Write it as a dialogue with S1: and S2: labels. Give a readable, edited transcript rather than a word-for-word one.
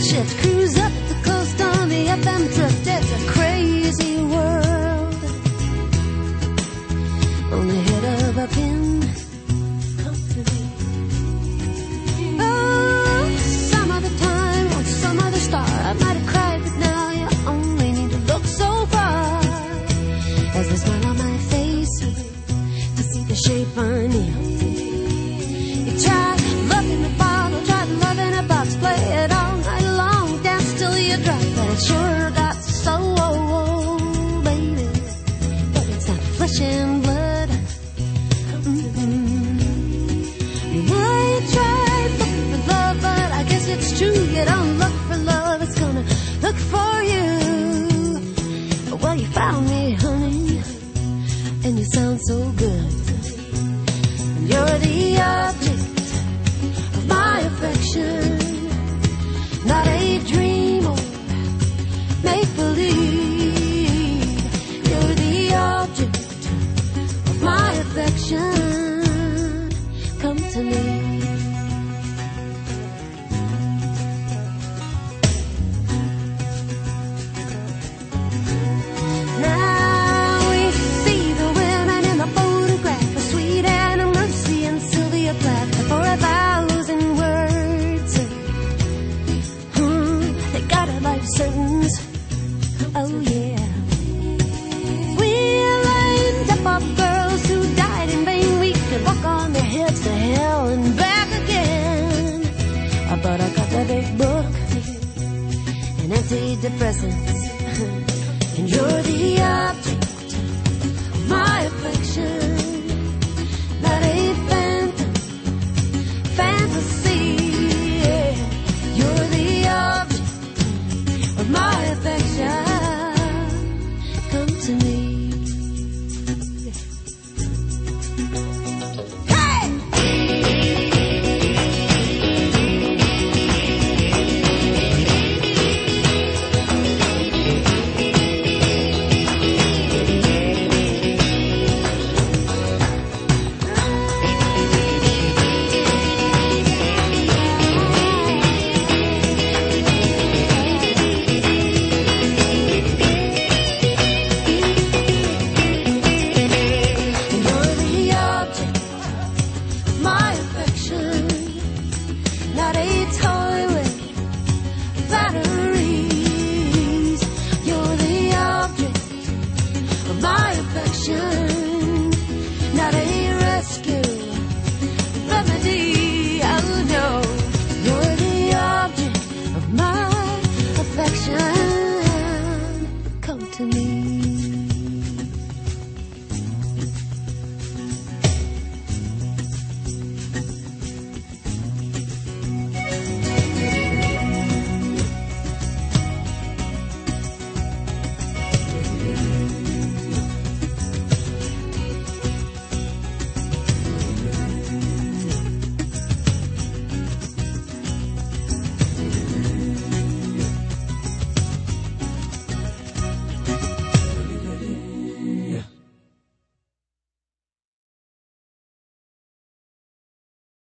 S1: shift, cruise up the coast on the FM drift. It's a crazy world. On the head of a pin. Come to me. Oh, some other time on some other star I might have cried, but now you only need to look so far as the smile on my face to see the shape I need. You try love in a bottle, try love in a box, play it all night long, dance till you drop, but it sure got so old, baby. But it's not flesh and blood. You might try looking for love, but I guess it's true. You don't look for love, it's gonna look for you. Well, you found me, honey, and you sound so good. You're the object of my affection, not a dream or make-believe. You're the object of my affection. Come to me. Now we see the women in the photograph, a sweet Anna Mercy and Sylvia Plath, for 1,000 words. They got a life sentence. Oh yeah. We lined up our girls who died in vain. We could walk on their heads to hell and back again. But I got that big book and antidepressants, and you're the object of my affection, not a phantom fantasy. Yeah. You're the object of my affection. Come to me. Not a toy with batteries. You're the object of my affection, not a rescue remedy. Oh no, you're the object of my affection. Come to me.